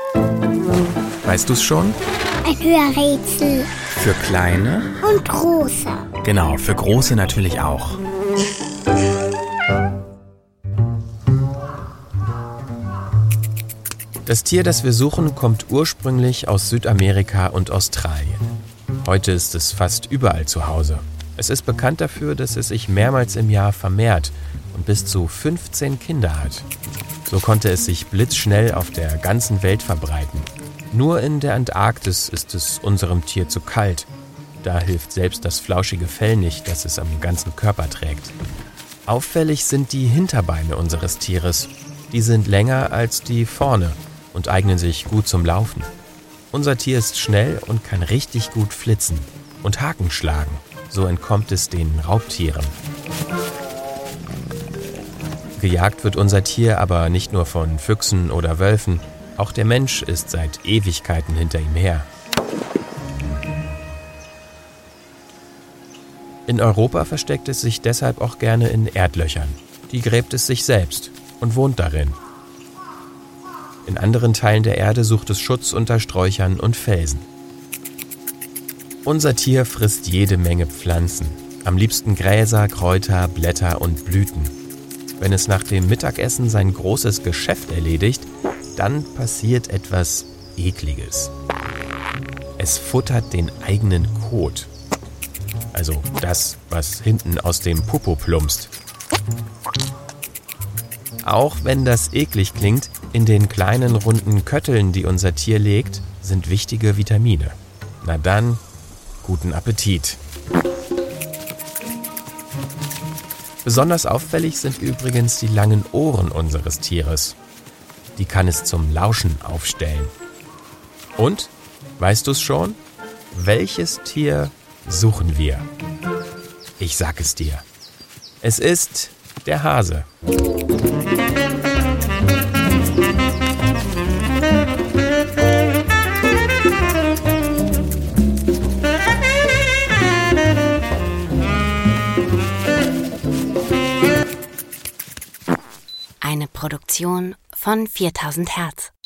Weißt du's schon? Ein Hörrätsel. Für Kleine? Und große. Genau, für Große natürlich auch. Das Tier, das wir suchen, kommt ursprünglich aus Südamerika und Australien. Heute ist es fast überall zu Hause. Es ist bekannt dafür, dass es sich mehrmals im Jahr vermehrt und bis zu 15 Kinder hat. So konnte es sich blitzschnell auf der ganzen Welt verbreiten. Nur in der Antarktis ist es unserem Tier zu kalt. Da hilft selbst das flauschige Fell nicht, das es am ganzen Körper trägt. Auffällig sind die Hinterbeine unseres Tieres. Die sind länger als die vorne und eignen sich gut zum Laufen. Unser Tier ist schnell und kann richtig gut flitzen und Haken schlagen. So entkommt es den Raubtieren. Gejagt wird unser Tier aber nicht nur von Füchsen oder Wölfen. Auch der Mensch ist seit Ewigkeiten hinter ihm her. In Europa versteckt es sich deshalb auch gerne in Erdlöchern. Die gräbt es sich selbst und wohnt darin. In anderen Teilen der Erde sucht es Schutz unter Sträuchern und Felsen. Unser Tier frisst jede Menge Pflanzen. Am liebsten Gräser, Kräuter, Blätter und Blüten. Wenn es nach dem Mittagessen sein großes Geschäft erledigt, dann passiert etwas Ekliges. Es futtert den eigenen Kot. Also das, was hinten aus dem Popo plumpst. Auch wenn das eklig klingt, in den kleinen runden Kötteln, die unser Tier legt, sind wichtige Vitamine. Na dann, guten Appetit! Besonders auffällig sind übrigens die langen Ohren unseres Tieres. Die kann es zum Lauschen aufstellen. Und, weißt du's schon? Welches Tier suchen wir? Ich sag es dir. Es ist der Hase. Eine Produktion von 4000 Hertz.